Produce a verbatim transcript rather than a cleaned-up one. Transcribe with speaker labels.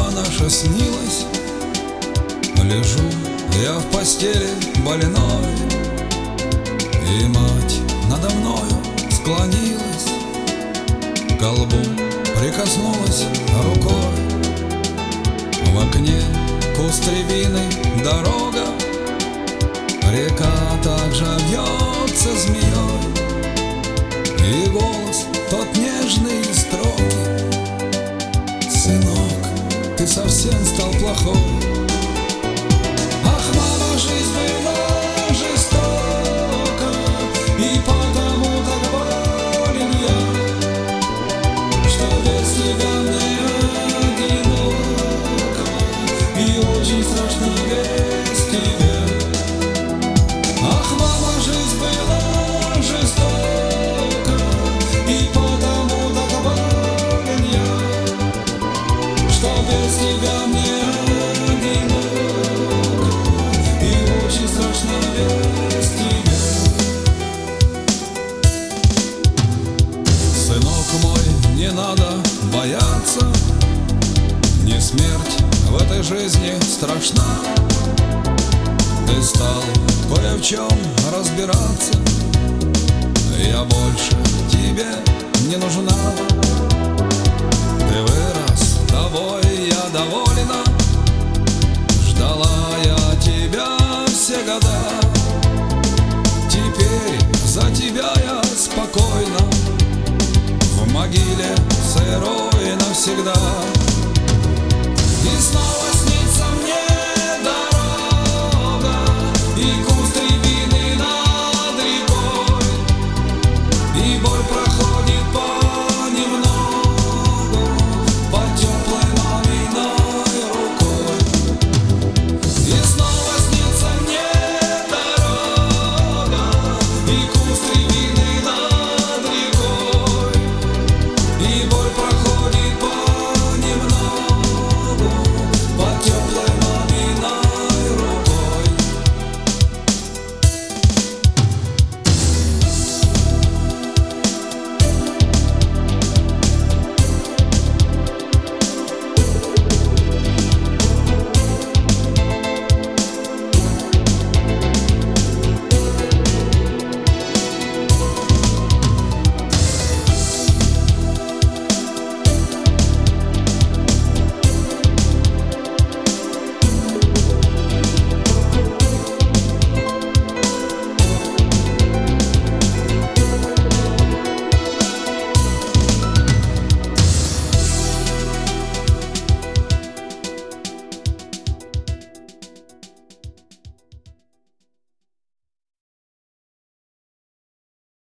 Speaker 1: наша снилась. Лежу я в постели больной, и мать надо мною склонилась, к колбу прикоснулась рукой. В окне куст рябины, дорога, река также вьется змеей, и голос тот нежный и строгий: сынок, ты совсем стал плохой. Ах, мама, жизнь была жестока, и потому так болен я, что без тебя мне одиноко, и очень страшно без тебя. Ах, мама, жизнь была жестока, и потому так болен я, что без тебя мне одиноко, и очень страшно без тебя. Сынок мой, не надо бояться, не смерть в этой жизни страшна. Ты стал кое в чем разбираться, я больше тебе не нужна. Ты вырос, тобой я довольна, ждала я тебя все года. Теперь за тебя я спокойна, в могиле сырой навсегда.